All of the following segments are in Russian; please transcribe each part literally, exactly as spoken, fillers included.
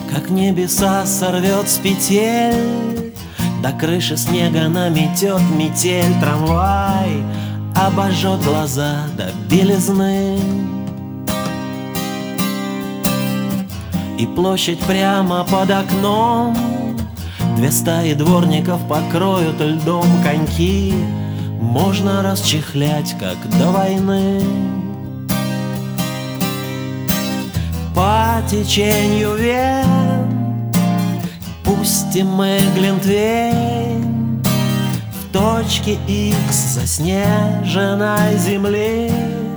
Как небеса сорвет с петель, до крыши снега наметет метель. Трамвай обожжет глаза до белизны, и площадь прямо под окном. Две стаи дворников покроют льдом коньки. Можно расчехлять, как до войны. По течению вен пустим мы глинтвейн в точке икс заснеженной земли.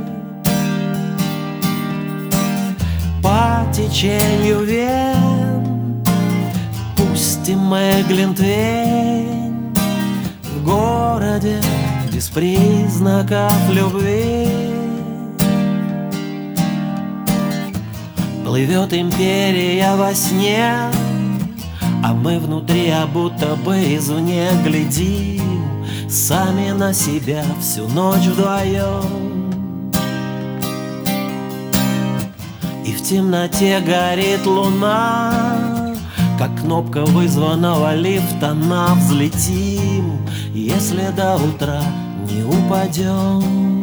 По течению вен пустим мы глинтвейн в городе без признаков любви. Плывет империя во сне, а мы внутри, а будто бы извне глядим сами на себя всю ночь вдвоем. И в темноте горит луна, как кнопка вызванного лифта. На взлетим, если до утра не упадем.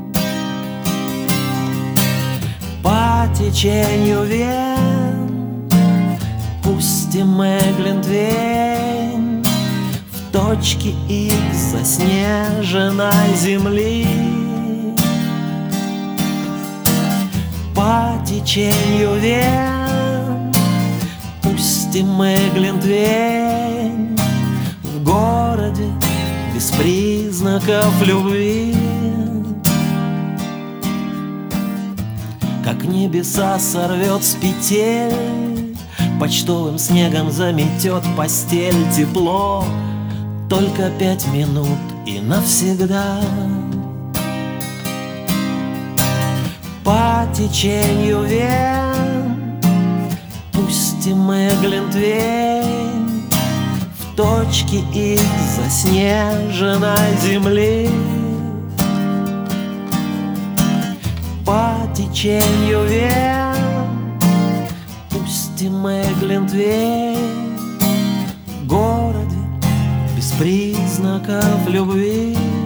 По течению вен пустим мы глинтвейн в точке икс заснеженной земли. По течению вен пустим мы глинтвейн в городе без признаков любви. Как небеса сорвет с петель, почтовым снегом заметет постель. Тепло только пять минут и навсегда. По течению вен пустим мы глинтвейн в точке икс заснеженной земли. По течению вен пустим мы глинтвейн в городе без признаков любви.